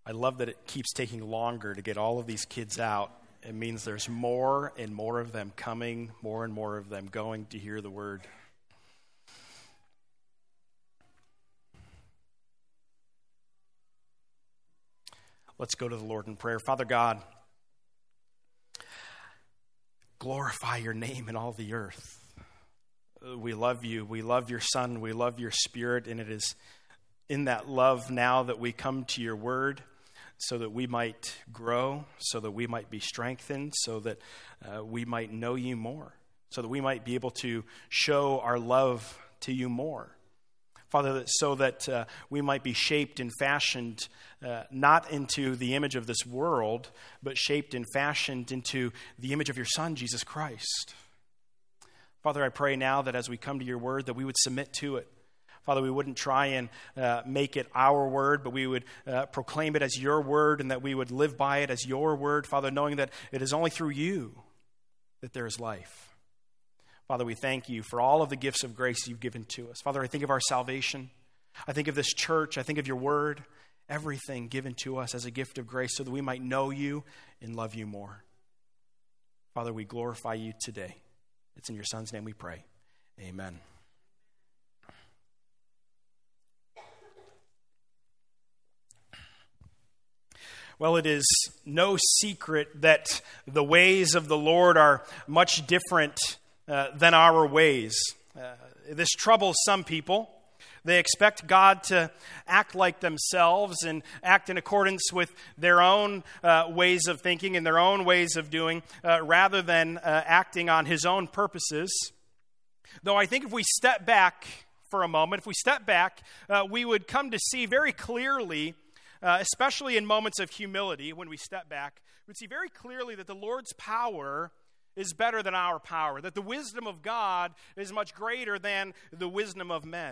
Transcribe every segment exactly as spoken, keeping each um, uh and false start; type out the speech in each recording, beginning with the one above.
I love that it keeps taking longer to get all of these kids out. It means there's more and more of them coming, more and more of them going to hear the word. Let's go to the Lord in prayer. Father God, glorify your name in all the earth. We love you. We love your Son. We love your Spirit. And it is in that love now that we come to your word so that we might grow, so that we might be strengthened, so that uh, we might know you more, so that we might be able to show our love to you more. Father, so that uh, we might be shaped and fashioned uh, not into the image of this world, but shaped and fashioned into the image of your Son, Jesus Christ. Father, I pray now that as we come to your word, that we would submit to it. Father, we wouldn't try and uh, make it our word, but we would uh, proclaim it as your word, and that we would live by it as your word, Father, knowing that it is only through you that there is life. Father, we thank you for all of the gifts of grace you've given to us. Father, I think of our salvation. I think of this church. I think of your word. Everything given to us as a gift of grace so that we might know you and love you more. Father, we glorify you today. It's in your Son's name we pray. Amen. Well, it is no secret that the ways of the Lord are much different Uh, than our ways. Uh, this troubles some people. They expect God to act like themselves and act in accordance with their own uh, ways of thinking and their own ways of doing, uh, rather than uh, acting on his own purposes. Though I think if we step back for a moment, if we step back, uh, we would come to see very clearly, uh, especially in moments of humility, when we step back, we'd see very clearly that the Lord's power is better than our power, that the wisdom of God is much greater than the wisdom of men.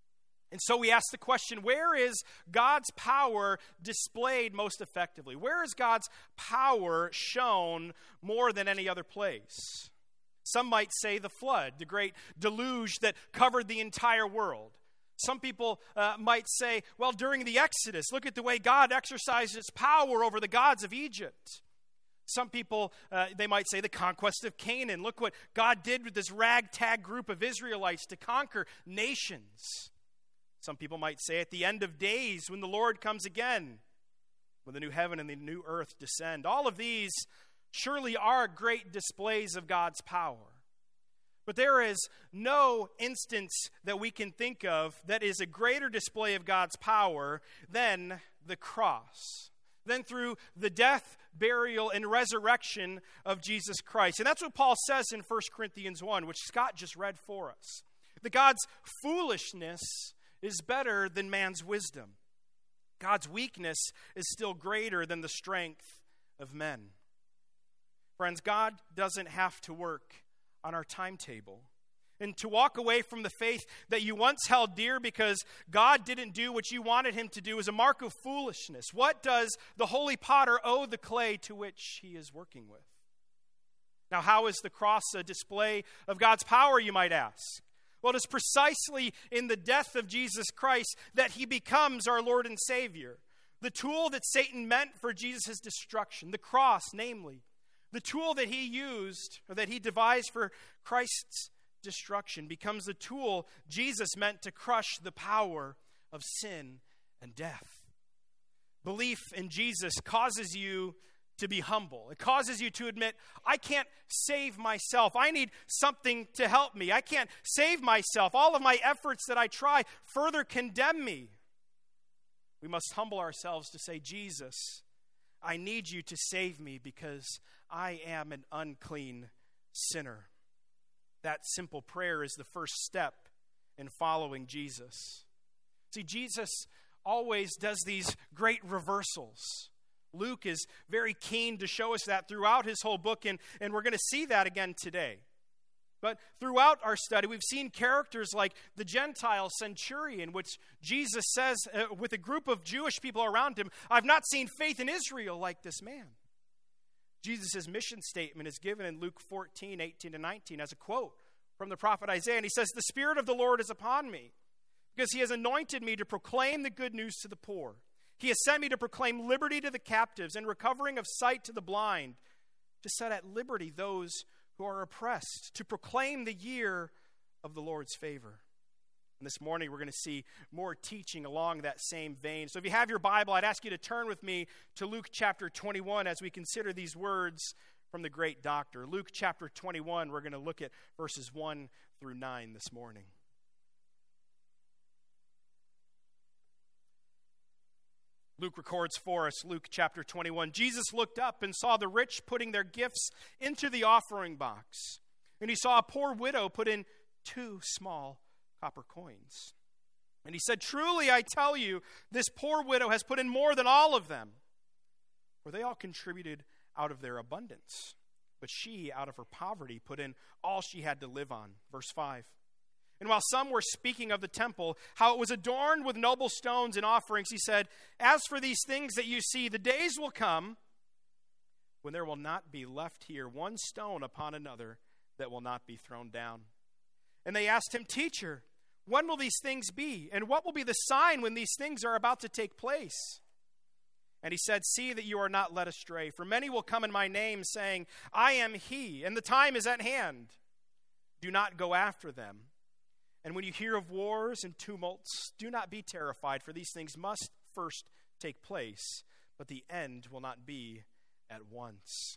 And so we ask the question, where is God's power displayed most effectively? Where is God's power shown more than any other place? Some might say the flood, the great deluge that covered the entire world. Some people uh, might say, well, during the Exodus, look at the way God exercised his power over the gods of Egypt. Some people, uh, they might say the conquest of Canaan. Look what God did with this ragtag group of Israelites to conquer nations. Some people might say at the end of days when the Lord comes again, when the new heaven and the new earth descend. All of these surely are great displays of God's power. But there is no instance that we can think of that is a greater display of God's power than the cross, than through the death, burial, and resurrection of Jesus Christ. And that's what Paul says in First Corinthians one, which Scott just read for us. That God's foolishness is better than man's wisdom. God's weakness is still greater than the strength of men. Friends, God doesn't have to work on our timetable. And to walk away from the faith that you once held dear because God didn't do what you wanted him to do is a mark of foolishness. What does the holy potter owe the clay to which he is working with? Now, how is the cross a display of God's power, you might ask? Well, it is precisely in the death of Jesus Christ that he becomes our Lord and Savior. The tool that Satan meant for Jesus' destruction, the cross, namely. The tool that he used, or that he devised for Christ's destruction, becomes the tool Jesus meant to crush the power of sin and death. Belief in Jesus causes you to be humble. It causes you to admit, I can't save myself. I need something to help me. I can't save myself. All of my efforts that I try further condemn me. We must humble ourselves to say, Jesus, I need you to save me because I am an unclean sinner. That simple prayer is the first step in following Jesus. See, Jesus always does these great reversals. Luke is very keen to show us that throughout his whole book, and, and we're going to see that again today. But throughout our study, we've seen characters like the Gentile centurion, which Jesus says uh, with a group of Jewish people around him, I've not seen faith in Israel like this man. Jesus' mission statement is given in Luke fourteen, eighteen to nineteen as a quote from the prophet Isaiah. And he says, the Spirit of the Lord is upon me, because he has anointed me to proclaim the good news to the poor. He has sent me to proclaim liberty to the captives and recovering of sight to the blind, to set at liberty those who are oppressed, to proclaim the year of the Lord's favor. And this morning we're going to see more teaching along that same vein. So if you have your Bible, I'd ask you to turn with me to Luke chapter twenty-one as we consider these words from the great doctor. Luke chapter twenty-one, we're going to look at verses one through nine this morning. Luke records for us, Luke chapter twenty-one. Jesus looked up and saw the rich putting their gifts into the offering box. And he saw a poor widow put in two small copper coins. And he said, "Truly I tell you, this poor widow has put in more than all of them. For they all contributed out of their abundance. But she, out of her poverty, put in all she had to live on." Verse five. "And while some were speaking of the temple, how it was adorned with noble stones and offerings, he said, 'As for these things that you see, the days will come when there will not be left here one stone upon another that will not be thrown down.' And they asked him, 'Teacher, when will these things be? And what will be the sign when these things are about to take place?' And he said, 'See that you are not led astray, for many will come in my name, saying, I am he, and the time is at hand. Do not go after them. And when you hear of wars and tumults, do not be terrified, for these things must first take place, but the end will not be at once.'"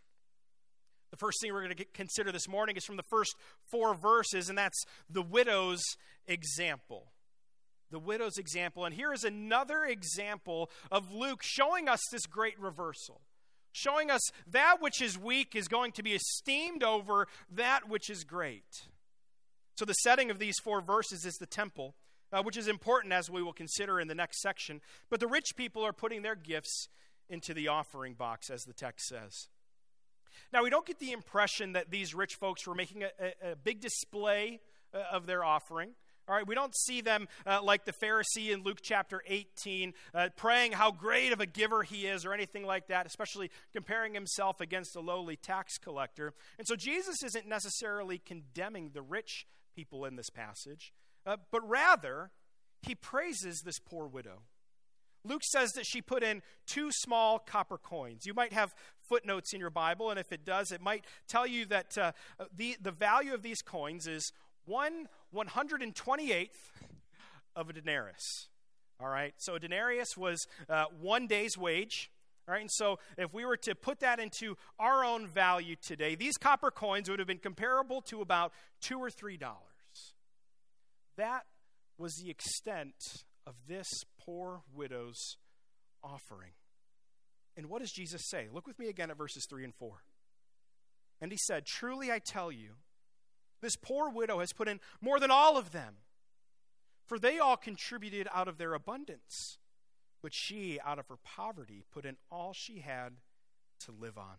The first thing we're going to consider this morning is from the first four verses, and that's the widow's example. The widow's example. And here is another example of Luke showing us this great reversal, showing us that which is weak is going to be esteemed over that which is great. So the setting of these four verses is the temple, uh, which is important as we will consider in the next section. But the rich people are putting their gifts into the offering box, as the text says. Now, we don't get the impression that these rich folks were making a, a, a big display uh, of their offering. All right, we don't see them uh, like the Pharisee in Luke chapter eighteen, uh, praying how great of a giver he is or anything like that, especially comparing himself against a lowly tax collector. And so Jesus isn't necessarily condemning the rich people in this passage, uh, but rather he praises this poor widow. Luke says that she put in two small copper coins. You might have footnotes in your Bible, and if it does, it might tell you that uh, the, the value of these coins is one one hundred twenty-eighth of a denarius. All right, so a denarius was uh, one day's wage. All right, and so if we were to put that into our own value today, these copper coins would have been comparable to about two or three dollars. That was the extent of this poor widow's offering. And what does Jesus say? Look with me again at verses three and four. "And he said, 'Truly I tell you, this poor widow has put in more than all of them, for they all contributed out of their abundance, but she, out of her poverty, put in all she had to live on.'"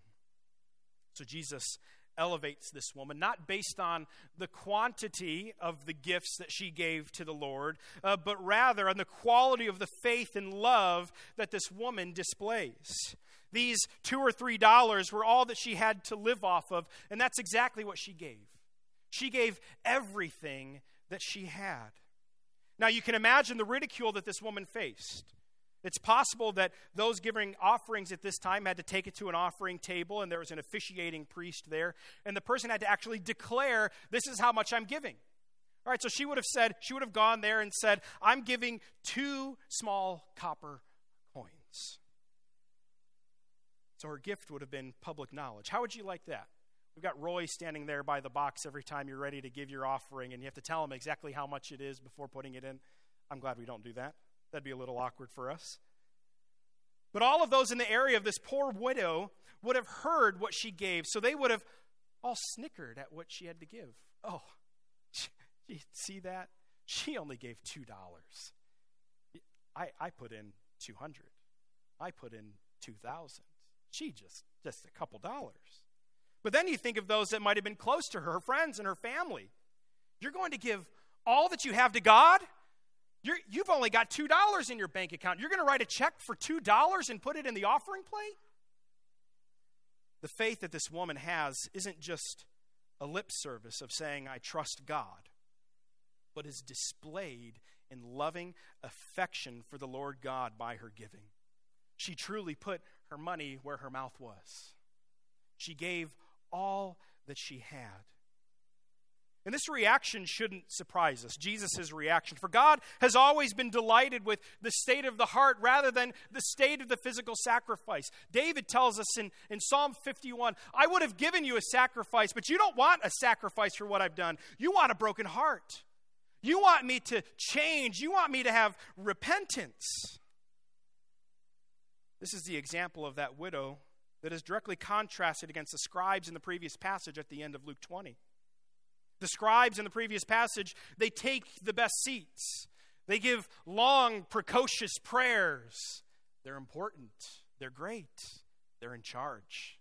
So Jesus elevates this woman, not based on the quantity of the gifts that she gave to the Lord, uh, but rather on the quality of the faith and love that this woman displays. These two or three dollars were all that she had to live off of, and that's exactly what she gave. She gave everything that she had. Now, you can imagine the ridicule that this woman faced. It's possible that those giving offerings at this time had to take it to an offering table, and there was an officiating priest there, and the person had to actually declare, "This is how much I'm giving." All right, so she would have said, she would have gone there and said, "I'm giving two small copper coins." So her gift would have been public knowledge. How would you like that? We've got Roy standing there by the box every time you're ready to give your offering, and you have to tell him exactly how much it is before putting it in. I'm glad we don't do that. That'd be a little awkward for us. But all of those in the area of this poor widow would have heard what she gave, so they would have all snickered at what she had to give. Oh, you see that? She only gave two dollars. I, I put in two hundred. I put in two thousand. She just, just a couple dollars. But then you think of those that might have been close to her, her friends and her family. You're going to give all that you have to God? You're, you've only got two dollars in your bank account. You're going to write a check for two dollars and put it in the offering plate? The faith that this woman has isn't just a lip service of saying, "I trust God," but is displayed in loving affection for the Lord God by her giving. She truly put her money where her mouth was. She gave all that she had. And this reaction shouldn't surprise us, Jesus' reaction. For God has always been delighted with the state of the heart rather than the state of the physical sacrifice. David tells us in, in Psalm fifty-one, I would have given you a sacrifice, but you don't want a sacrifice for what I've done. You want a broken heart. You want me to change. You want me to have repentance. This is the example of that widow that is directly contrasted against the scribes in the previous passage at the end of Luke twenty. The scribes in the previous passage, they take the best seats. They give long, precocious prayers. They're important. They're great. They're in charge.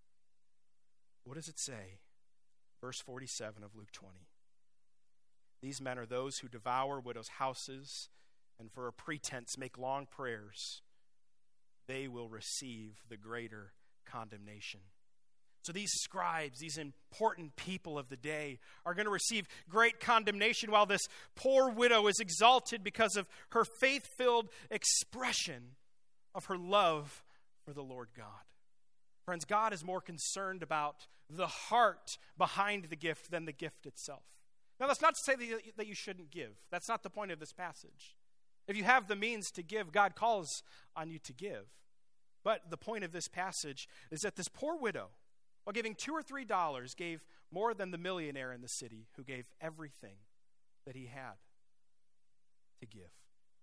What does it say? Verse forty-seven of Luke twenty. These men are those who devour widows' houses and for a pretense make long prayers. They will receive the greater condemnation. So these scribes, these important people of the day, are going to receive great condemnation while this poor widow is exalted because of her faith-filled expression of her love for the Lord God. Friends, God is more concerned about the heart behind the gift than the gift itself. Now, that's not to say that you shouldn't give. That's not the point of this passage. If you have the means to give, God calls on you to give. But the point of this passage is that this poor widow, while giving two or three dollars, gave more than the millionaire in the city who gave everything that he had to give.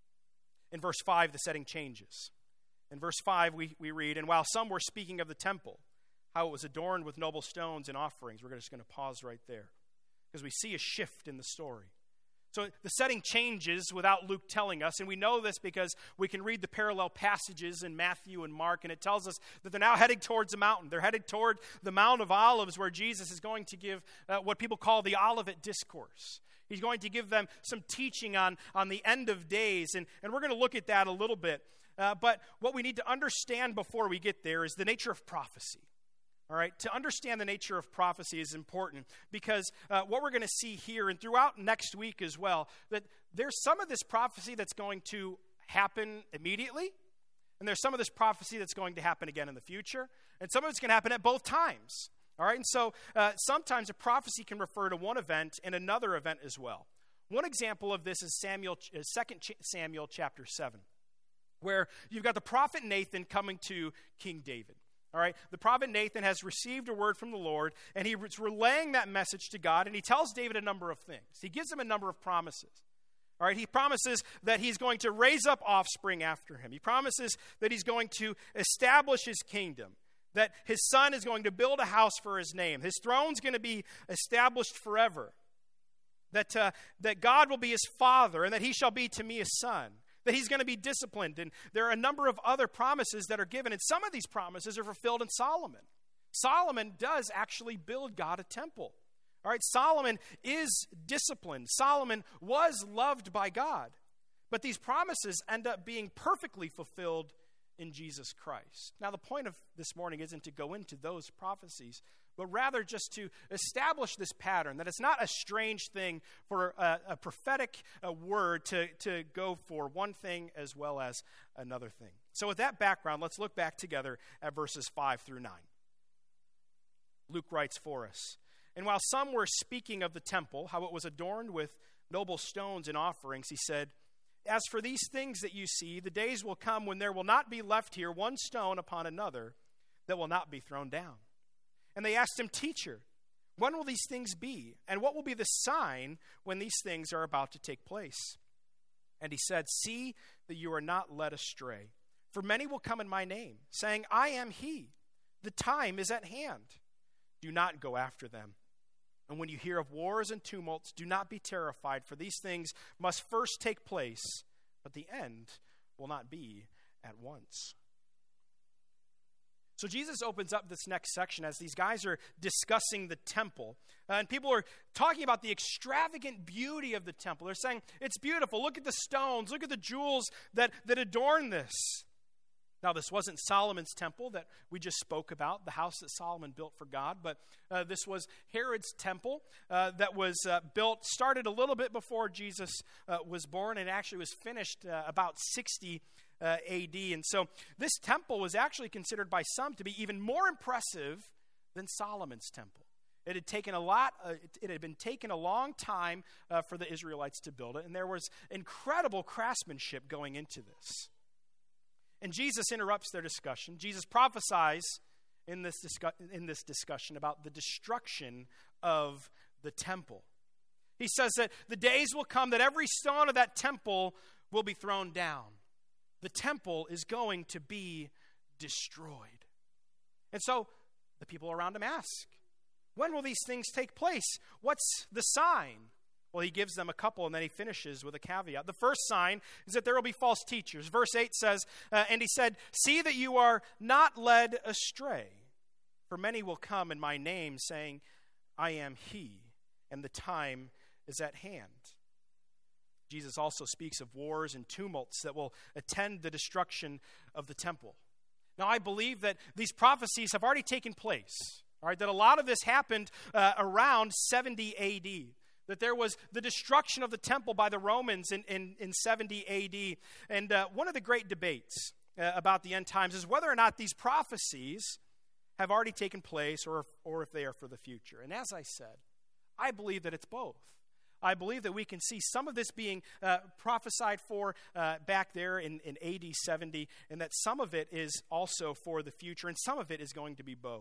In verse five, the setting changes. In verse five, we, we read, and while some were speaking of the temple, how it was adorned with noble stones and offerings, we're just going to pause right there because we see a shift in the story. So the setting changes without Luke telling us, and we know this because we can read the parallel passages in Matthew and Mark, and it tells us that they're now heading towards the mountain. They're headed toward the Mount of Olives, where Jesus is going to give uh, what people call the Olivet Discourse. He's going to give them some teaching on, on the end of days, and, and we're going to look at that a little bit. Uh, but what we need to understand before we get there is the nature of prophecy. All right, to understand the nature of prophecy is important because uh, what we're going to see here and throughout next week as well, that there's some of this prophecy that's going to happen immediately, and there's some of this prophecy that's going to happen again in the future, and some of it's going to happen at both times. All right, and so uh, sometimes a prophecy can refer to one event and another event as well. One example of this is Samuel, uh, Second Samuel chapter seven, where you've got the prophet Nathan coming to King David. All right, the prophet Nathan has received a word from the Lord, and he's relaying that message to God, and he tells David a number of things. He gives him a number of promises. All right, he promises that he's going to raise up offspring after him. He promises that he's going to establish his kingdom, that his son is going to build a house for his name. His throne's going to be established forever, that, uh, that God will be his father, and that he shall be to me a son. That he's going to be disciplined. And there are a number of other promises that are given. And some of these promises are fulfilled in Solomon. Solomon does actually build God a temple. All right, Solomon is disciplined. Solomon was loved by God. But these promises end up being perfectly fulfilled in Jesus Christ. Now, the point of this morning isn't to go into those prophecies, but rather just to establish this pattern, that it's not a strange thing for a, a prophetic a word to, to go for one thing as well as another thing. So with that background, let's look back together at verses five through nine. Luke writes for us, and while some were speaking of the temple, how it was adorned with noble stones and offerings, he said, as for these things that you see, the days will come when there will not be left here one stone upon another that will not be thrown down. And they asked him, Teacher, when will these things be? And what will be the sign when these things are about to take place? And he said, See that you are not led astray. For many will come in my name, saying, I am he. The time is at hand. Do not go after them. And when you hear of wars and tumults, do not be terrified, for these things must first take place, but the end will not be at once. So Jesus opens up this next section as these guys are discussing the temple. Uh, and people are talking about the extravagant beauty of the temple. They're saying, it's beautiful. Look at the stones. Look at the jewels that, that adorn this. Now, this wasn't Solomon's temple that we just spoke about, the house that Solomon built for God, but uh, this was Herod's temple uh, that was uh, built, started a little bit before Jesus uh, was born, and actually was finished uh, about sixty uh, A D. And so this temple was actually considered by some to be even more impressive than Solomon's temple. It had taken a lot, uh, it, it had been taken a long time uh, for the Israelites to build it, and there was incredible craftsmanship going into this. And Jesus interrupts their discussion. Jesus prophesies in this, discu- in this discussion about the destruction of the temple. He says that the days will come that every stone of that temple will be thrown down. The temple is going to be destroyed. And so the people around him ask, when will these things take place? What's the sign? Well, he gives them a couple, and then he finishes with a caveat. The first sign is that there will be false teachers. Verse eight says, uh, and he said, see that you are not led astray, for many will come in my name, saying, I am he, and the time is at hand. Jesus also speaks of wars and tumults that will attend the destruction of the temple. Now, I believe that these prophecies have already taken place, all right, that a lot of this happened uh, around seventy A D, that there was the destruction of the temple by the Romans in, in, in seventy A D. And uh, one of the great debates uh, about the end times is whether or not these prophecies have already taken place or if, or if they are for the future. And as I said, I believe that it's both. I believe that we can see some of this being uh, prophesied for uh, back there in, in A D seventy, and that some of it is also for the future, and some of it is going to be both.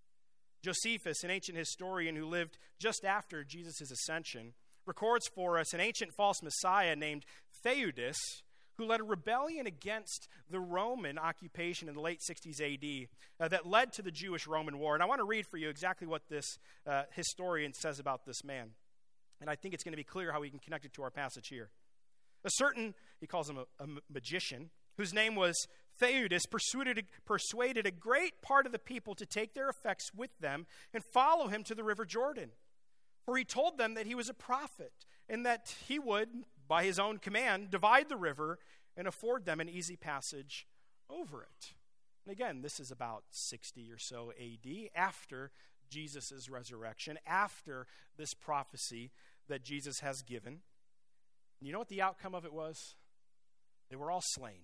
Josephus, an ancient historian who lived just after Jesus' ascension, records for us an ancient false messiah named Theudas, who led a rebellion against the Roman occupation in the late sixties A D uh, that led to the Jewish-Roman War. And I want to read for you exactly what this uh, historian says about this man. And I think it's going to be clear how we can connect it to our passage here. A certain, he calls him a, a magician, whose name was Theudas, persuaded, persuaded a great part of the people to take their effects with them and follow him to the river Jordan. For he told them that he was a prophet, and that he would, by his own command, divide the river and afford them an easy passage over it. And again, this is about sixty or so A D, after Jesus' resurrection, after this prophecy that Jesus has given. And you know what the outcome of it was? They were all slain.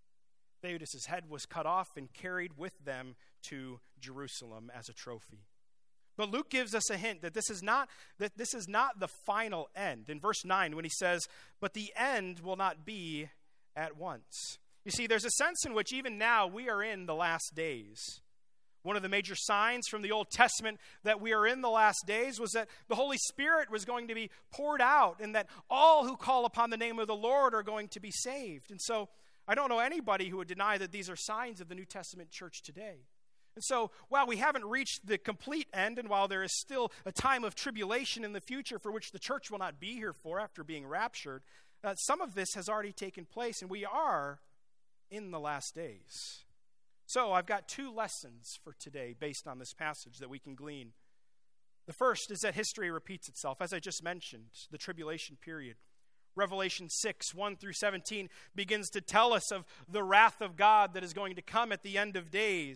Theudas' head was cut off and carried with them to Jerusalem as a trophy. But Luke gives us a hint that this is not that this is not the final end. In verse nine, when he says, "But the end will not be at once." You see, there's a sense in which even now we are in the last days. One of the major signs from the Old Testament that we are in the last days was that the Holy Spirit was going to be poured out, and that all who call upon the name of the Lord are going to be saved. And so I don't know anybody who would deny that these are signs of the New Testament church today. And so while we haven't reached the complete end, and while there is still a time of tribulation in the future for which the church will not be here for after being raptured, uh, some of this has already taken place, and we are in the last days. So I've got two lessons for today based on this passage that we can glean. The first is that history repeats itself. As I just mentioned, the tribulation period. Revelation six, one through seventeen begins to tell us of the wrath of God that is going to come at the end of days.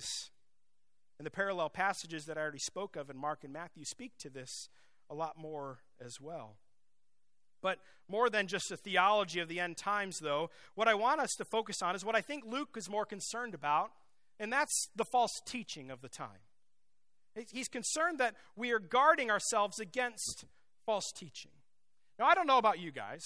And the parallel passages that I already spoke of in Mark and Matthew speak to this a lot more as well. But more than just a theology of the end times, though, what I want us to focus on is what I think Luke is more concerned about, and that's the false teaching of the time. He's concerned that we are guarding ourselves against false teaching. Now, I don't know about you guys,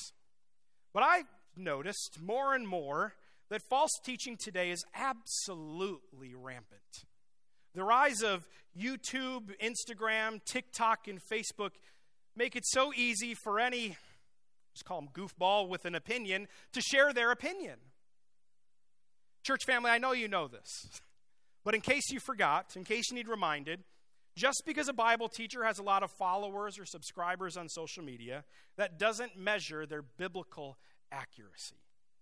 but I've noticed more and more that false teaching today is absolutely rampant. The rise of YouTube, Instagram, TikTok, and Facebook make it so easy for any, just call them goofball with an opinion, to share their opinion. Church family, I know you know this, but in case you forgot, in case you need reminded, just because a Bible teacher has a lot of followers or subscribers on social media, that doesn't measure their biblical accuracy.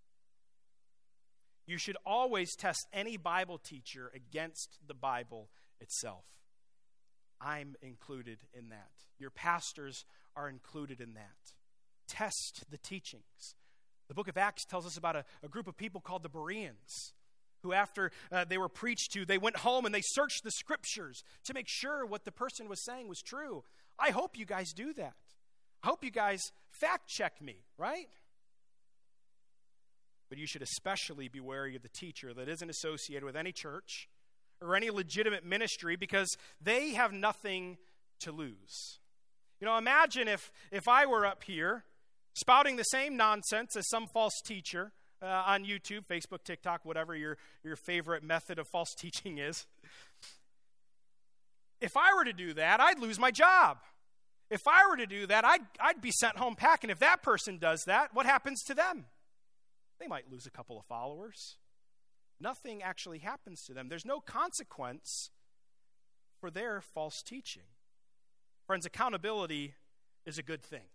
You should always test any Bible teacher against the Bible itself. I'm included in that. Your pastors are included in that. Test the teachings. The book of Acts tells us about a, a group of people called the Bereans, who after uh, they were preached to, they went home and they searched the scriptures to make sure what the person was saying was true. I hope you guys do that. I hope you guys fact check me, right? But you should especially be wary of the teacher that isn't associated with any church or any legitimate ministry, because they have nothing to lose. You know, imagine if, if I were up here spouting the same nonsense as some false teacher uh, on YouTube, Facebook, TikTok, whatever your, your favorite method of false teaching is. If I were to do that, I'd lose my job. If I were to do that, I'd, I'd be sent home packing. If that person does that, what happens to them? They might lose a couple of followers. Nothing actually happens to them. There's no consequence for their false teaching. Friends, accountability is a good thing.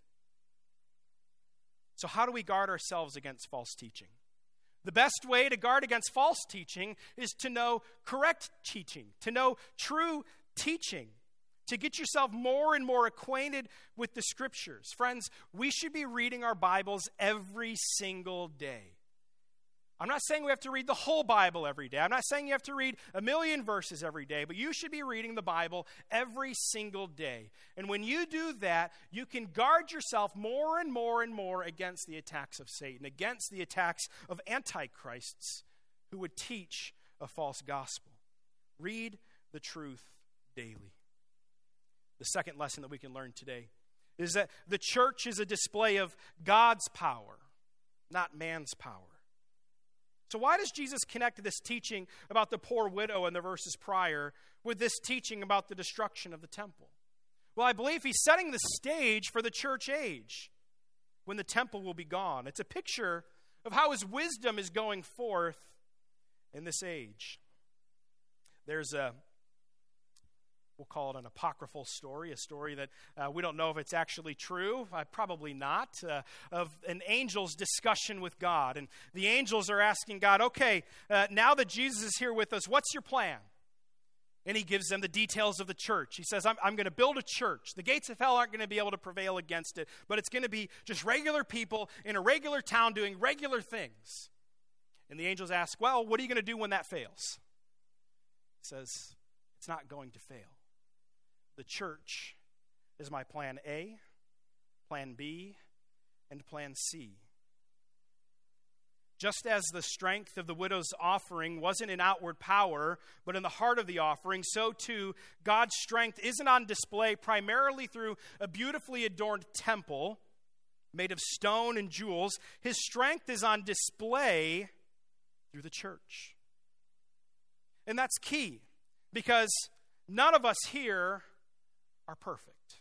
So how do we guard ourselves against false teaching? The best way to guard against false teaching is to know correct teaching, to know true teaching, to get yourself more and more acquainted with the Scriptures. Friends, we should be reading our Bibles every single day. I'm not saying we have to read the whole Bible every day. I'm not saying you have to read a million verses every day, but you should be reading the Bible every single day. And when you do that, you can guard yourself more and more and more against the attacks of Satan, against the attacks of antichrists who would teach a false gospel. Read the truth daily. The second lesson that we can learn today is that the church is a display of God's power, not man's power. So why does Jesus connect this teaching about the poor widow in the verses prior with this teaching about the destruction of the temple? Well, I believe he's setting the stage for the church age when the temple will be gone. It's a picture of how his wisdom is going forth in this age. There's a, we'll call it an apocryphal story, a story that uh, we don't know if it's actually true, uh, probably not, uh, of an angel's discussion with God. And the angels are asking God, okay, uh, now that Jesus is here with us, what's your plan? And he gives them the details of the church. He says, I'm, I'm going to build a church. The gates of hell aren't going to be able to prevail against it, but it's going to be just regular people in a regular town doing regular things. And the angels ask, well, what are you going to do when that fails? He says, it's not going to fail. The church is my plan A, plan B, and plan C. Just as the strength of the widow's offering wasn't in outward power, but in the heart of the offering, so too God's strength isn't on display primarily through a beautifully adorned temple made of stone and jewels. His strength is on display through the church. And that's key, because none of us here are perfect.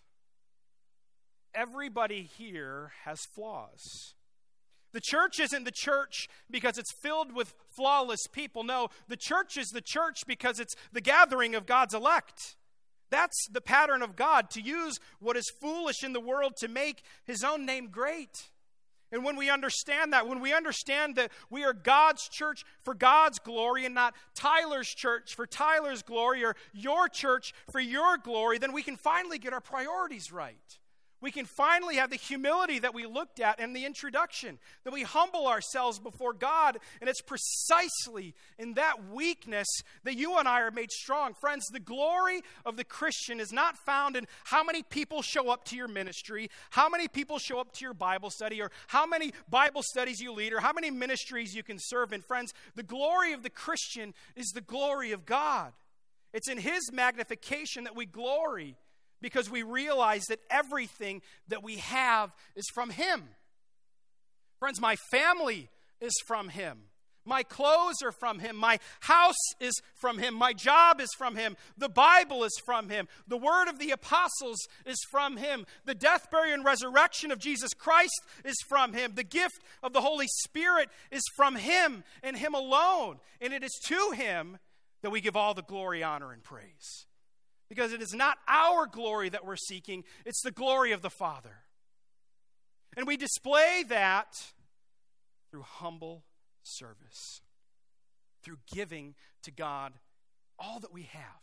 Everybody here has flaws. The church isn't the church because it's filled with flawless people. No, the church is the church because it's the gathering of God's elect. That's the pattern of God, to use what is foolish in the world to make his own name great. And when we understand that, when we understand that we are God's church for God's glory and not Tyler's church for Tyler's glory or your church for your glory, then we can finally get our priorities right. We can finally have the humility that we looked at in the introduction, that we humble ourselves before God, and it's precisely in that weakness that you and I are made strong. Friends, the glory of the Christian is not found in how many people show up to your ministry, how many people show up to your Bible study, or how many Bible studies you lead, or how many ministries you can serve in. Friends, the glory of the Christian is the glory of God. It's in his magnification that we glory, because we realize that everything that we have is from him. Friends, my family is from him. My clothes are from him. My house is from him. My job is from him. The Bible is from him. The word of the apostles is from him. The death, burial, and resurrection of Jesus Christ is from him. The gift of the Holy Spirit is from him and him alone. And it is to him that we give all the glory, honor, and praise. Because it is not our glory that we're seeking, it's the glory of the Father. And we display that through humble service, through giving to God all that we have.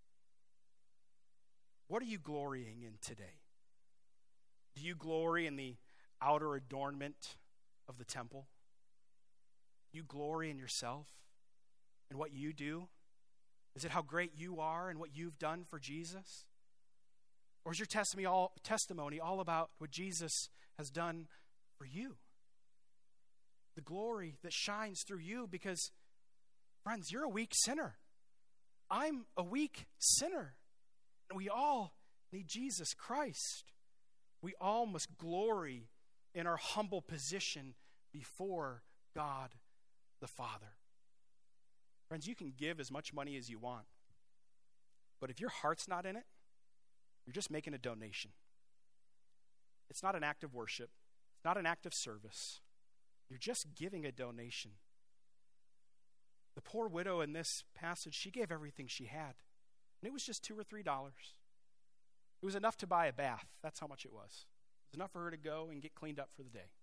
What are you glorying in today? Do you glory in the outer adornment of the temple? Do you glory in yourself and what you do? Is it how great you are and what you've done for Jesus? Or is your testimony all, testimony all about what Jesus has done for you? the glory that shines through you because, friends, you're a weak sinner. I'm a weak sinner. And we all need Jesus Christ. We all must glory in our humble position before God the Father. Friends, you can give as much money as you want. But if your heart's not in it, you're just making a donation. It's not an act of worship. It's not an act of service. You're just giving a donation. The poor widow in this passage, she gave everything she had. And it was just two or three dollars. It was enough to buy a bath. That's how much it was. It was enough for her to go and get cleaned up for the day.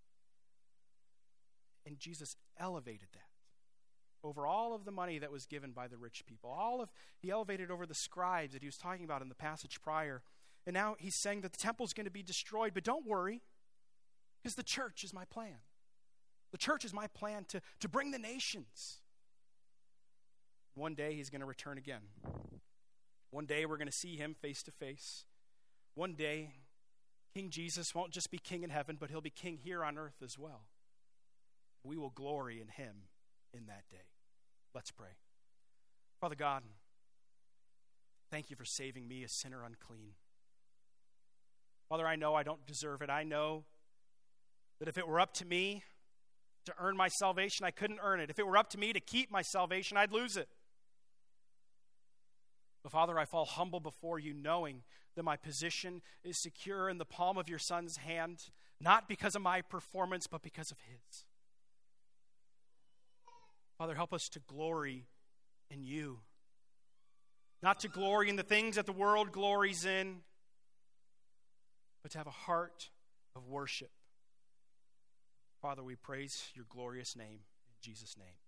And Jesus elevated that over all of the money that was given by the rich people. All of he elevated over the scribes that he was talking about in the passage prior. And now he's saying that the temple's going to be destroyed, but don't worry, because the church is my plan. The church is my plan to, to bring the nations. One day he's going to return again. One day we're going to see him face to face. One day King Jesus won't just be king in heaven, but he'll be king here on earth as well. We will glory in him in that day. Let's pray. Father God, thank you for saving me, a sinner unclean. Father, I know I don't deserve it. I know that if it were up to me to earn my salvation, I couldn't earn it. If it were up to me to keep my salvation, I'd lose it. But Father, I fall humble before you, knowing that my position is secure in the palm of your Son's hand, not because of my performance, but because of his. Father, help us to glory in you, not to glory in the things that the world glories in, but to have a heart of worship. Father, we praise your glorious name. In Jesus' name.